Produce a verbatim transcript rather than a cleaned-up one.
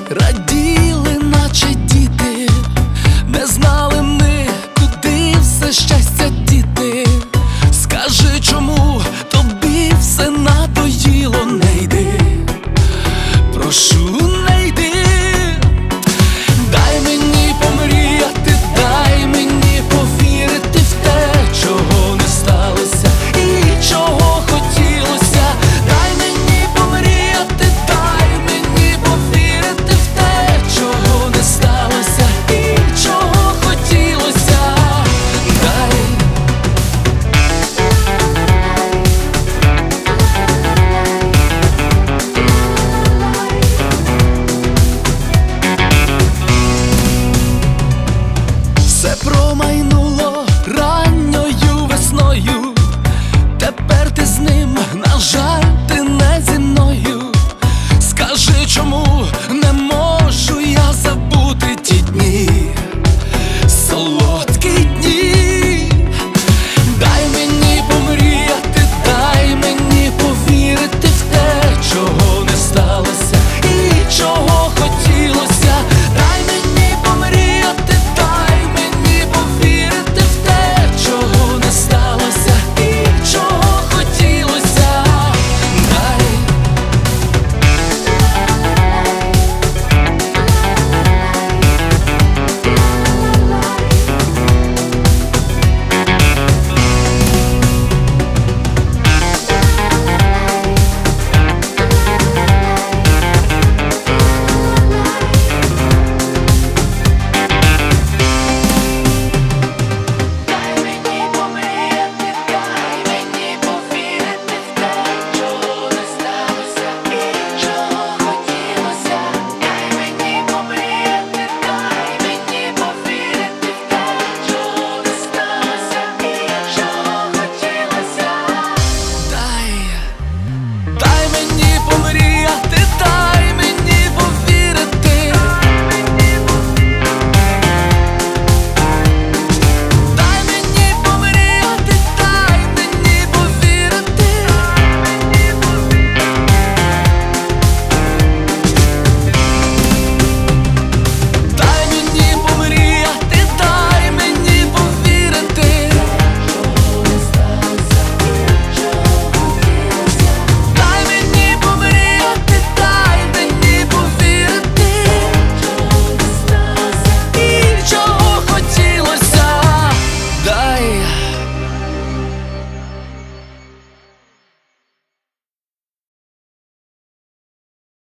раділи, наче діти, не знали ми, куди все щастя діти. Скажи, чому тобі все надоїло? Не йди, прошу, не йди. Дай мені помріяти, дай мені повірити в те, чого не сталося і чого хотілося. Дай мені помріяти, дай мені повірити в те, чого не сталося і чого хотілося. Дай. Все промайнуло ранньою весною, тепер ти з ним, на жаль, ти не зі мною. Скажи, чому не можеш